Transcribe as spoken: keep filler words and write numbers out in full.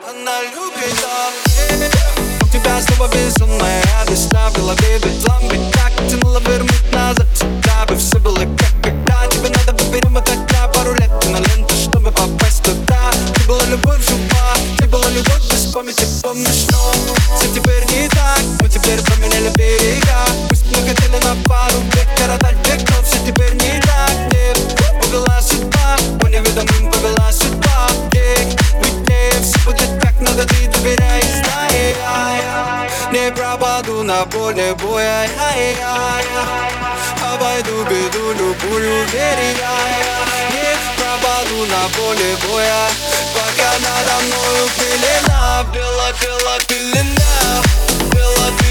Она любит так. У тебя снова безумная радость, а в голове бедлам. Ведь так тянуло вернуть назад, всегда бы все было как когда. Тебе надо бы перемотать на пару лет на ленту, чтобы попасть туда. Ты была любовь жива, ты была любовь без памяти, помнишь, но все теперь не так. Мы теперь поменяли берега. Пусть мы хотели на пару век коротать веков, все теперь не так. Нет, повела судьба, по неведомым повела судьба. Виднее, все будет как надо, ты доверяй и знай. Не пропаду на поле боя, обойду беду любую, верь. Не пропаду на поле боя, пока надо мною пелена. Бела, бела пелена, бела,